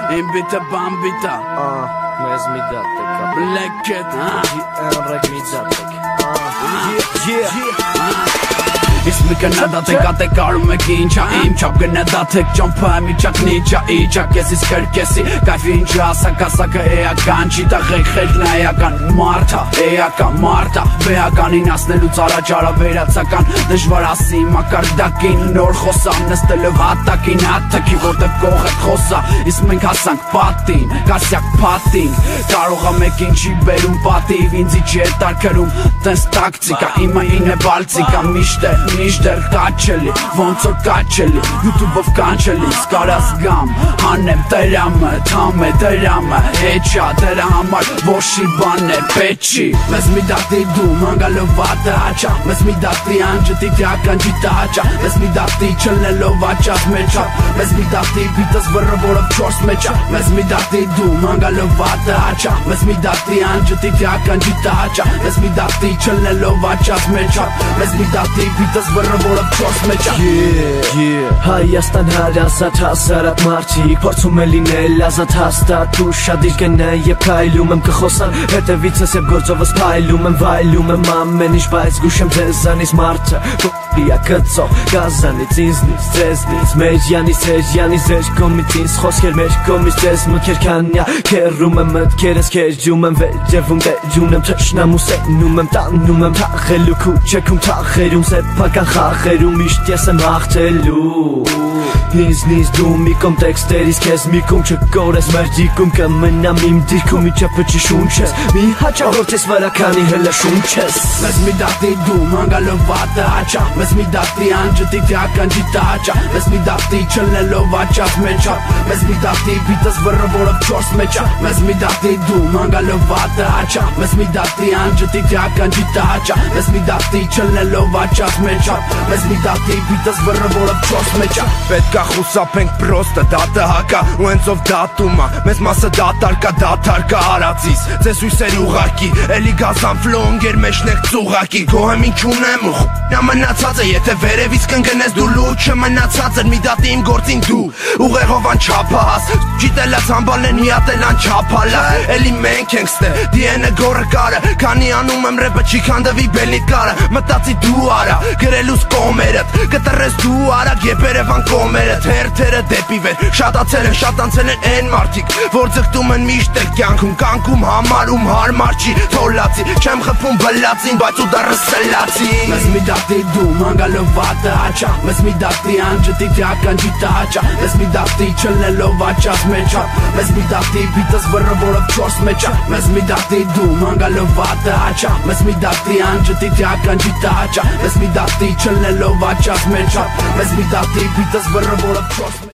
Invita bambita Մեզ մի դատ եք Black Cat Ընրեք մի դատ եք Իսկ մի կնադատ եք ատեք կարում եք ինչա իմ չապ գնադատ եք ճամպա միճակ նիճա իճա կեսիս կրկեսի կայֆի ինչը ասակասակը էական չի տաղեք խելքն էական մարդա էական մարդա բեականին ասնելուց առաջ արավերացական դժվար ասի մակարդակին նոր խոսամ նստելով հատակին հատակի որտև կող եք խոսա իսկ մենք հասանք պատին կասյակ պատին կարողա մեկ ինչի բերում պատիվ ինձի չի հետարկրում տենց տակտիկա իմը ինը բալցիկա Միշտեր կաչելի, ոնց որ կաչելի YouTube-ով կանչելի, սկարած գամ Հանեմ տերամը, թամ է տերամը Էչա տերա համար, ոշի բաներ, պեչի Մեզ մի դատի դու, մանգալով վատը հաչա Մեզ մի դատի անջտի դյական ջիտը հաչա Մեզ մի դատի չլնելով աչած մեջա Մեզ մի դատի բիտս վրը որով չորս մեջա Մեզ մի դատի դու, մանգալով վատը հաչա Մեզ մի դատի անջտի դյական ջիտը հաչա Մեզ մի դատի չլնելով աչած մեջա Մեզ մի դատի բիտս վրը որով չորս մեջա Հայաստան հարազատ հասարակ մարդիկ Փորձում է լինել ազատ հաստատ Ու շատ իր գնա եվ կայլում եմ կխոսան Հետևիցս և գործովս պայլում եմ վայլում եմ ամեն ինչ Բայց գուշեմ ձեզանից մարդը Պրիա կծով գազանից ինձնից ձեզնից Մեջյանից հերյանից ձեր կոմից ինձ խոսքեր մեր կոմից ձեզ մտքեր կանյա Կերում եմ մտքերս կերջում եմ վերջևում կերջում եմ թշնամու սենում եմ տանում եմ թաղելու քուչեքում թաղերում սեպական խաղերում միշտ ես եմ հաղթելու Ինձնից դու մի կոմ տեքստերից քեզ մի կոմ չկորես մեր դիկում կմնամ իմ դիրքում իջապը չի շունչես Մի հաճախորդ ես վարականի հելը շունչես Մեզ մի դատի դու մանգալով վատը հաչա Մեզ մի դատի անջտի դյական ջիտը հաչա Մեզ մի դատի չլնելով աչած մեջա Մեզ մի դատի բիտս վրը որով չորս մեջա Մեզ մի դատի դու մանգալով վատը հաչա Մեզ մի դատի անջտի դյական ջիտը հաչա Մեզ մի դատի չլնելով աչած մեջա Մեզ մի դատի բիտս վրը որով չորս մեջա Պետք է խուսափենք պրոստը դատը հակա ու հենցով դատումա Մեզ մասը դատարկա դատարկա արածիս Ձեզ հույսերի ուղարկի էլի գազան ֆլոնգեր մեջնեք ծուղակի Գոհեմ ինչ ունեմ ու նա մնացած է Եթե վերևից կնգնես դու լուչը մնացած էր մի դատի իմ գործին դու Ուղեղովան չապահաս Ջիտելած համբալեն հիատելան չապալա Էլի մենք ենք ստե դիենը գորը կարը Քանի անում եմ ռեպը չի քանդվի բելնիտ կարը Մտածի դու արա գրելուս կոմերըտ Կտրես դու արագ եբերևան կոմերըտ Հերթերը դեպի վեր շատացել են շատանցել են են մարդիկ Որ ձգտում են միշտ էլ կյանքում կանկում համարում հարմար չի Թոլացի չեմ խփում բլացին բայց ու դարը սլացի Մեզ մի դատի դու մանգալով վատը հաչա Մեզ մի դատի անջտի դյական ջիտը հաչա Մեզ մի դատի չլնելով աչած մեջա Մեզ մի դատի բիտս վրը որով չորս մեջա Մեզ մի դատի դու մանգալով վատը հաչա Մեզ մի դատի անջտի դյական ջիտը հաչա Մեզ մի դատի չլնելով աչած մեջա Մեզ մի դատի բիտս վրը որով չորս